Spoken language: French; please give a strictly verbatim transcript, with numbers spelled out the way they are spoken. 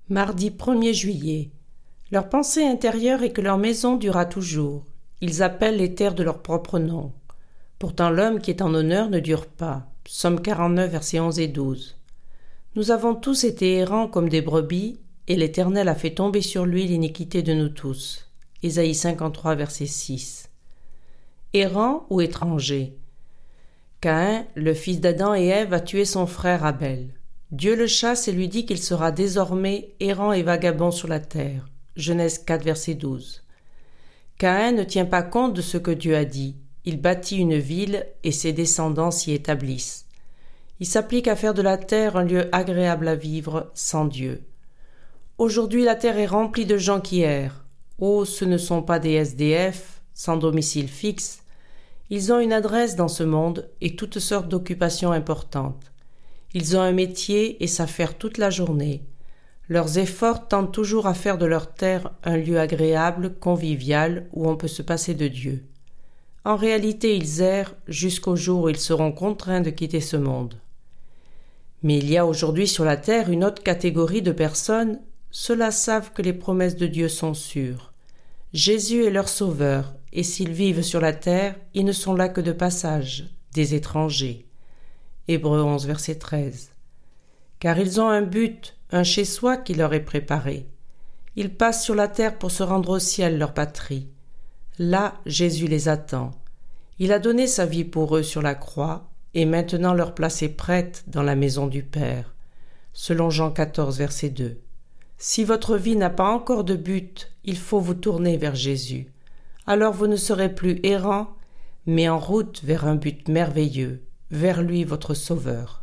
Mardi premier juillet. Leur pensée intérieure est que leur maison durera toujours. Ils appellent les terres de leur propre nom. Pourtant l'homme qui est en honneur ne dure pas. Psaume quarante-neuf, versets onze et douze. Nous avons tous été errants comme des brebis, et l'Éternel a fait tomber sur lui l'iniquité de nous tous. Ésaïe cinquante-trois, verset six. Errant ou étranger. Caïn, le fils d'Adam et Ève, a tué son frère Abel. Dieu le chasse et lui dit qu'il sera désormais errant et vagabond sur la terre. Genèse quatre, verset douze. Caïn ne tient pas compte de ce que Dieu a dit. Il bâtit une ville et ses descendants s'y établissent. Il s'applique à faire de la terre un lieu agréable à vivre sans Dieu. Aujourd'hui, la terre est remplie de gens qui errent. Oh, ce ne sont pas des S D F, sans domicile fixe. Ils ont une adresse dans ce monde et toutes sortes d'occupations importantes. Ils ont un métier et savent faire toute la journée. Leurs efforts tendent toujours à faire de leur terre un lieu agréable, convivial, où on peut se passer de Dieu. En réalité, ils errent jusqu'au jour où ils seront contraints de quitter ce monde. Mais il y a aujourd'hui sur la terre une autre catégorie de personnes, ceux-là savent que les promesses de Dieu sont sûres. Jésus est leur sauveur, et s'ils vivent sur la terre, ils ne sont là que de passage, des étrangers. Hébreux onze, verset treize. Car ils ont un but, un chez-soi qui leur est préparé. Ils passent sur la terre pour se rendre au ciel, leur patrie. Là, Jésus les attend. Il a donné sa vie pour eux sur la croix, et maintenant leur place est prête dans la maison du Père. Selon Jean quatorze, verset deux. Si votre vie n'a pas encore de but, il faut vous tourner vers Jésus. Alors vous ne serez plus errant, mais en route vers un but merveilleux, vers lui votre Sauveur.